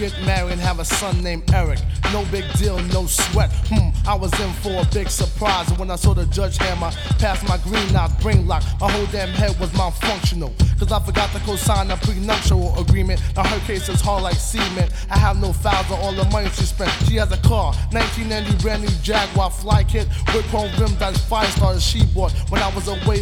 get married and have a son named Eric. No big deal, no sweat. I was in for a big surprise when I saw the judge hammer past my green knock, brain lock. My whole damn head was malfunctional, cause I forgot to co-sign a prenuptial agreement. Now her case is hard like cement. I have no files on all the money she spent. She has a car, 1990 brand new Jaguar fly kit with chrome rim that's 5 stars she bought when I was away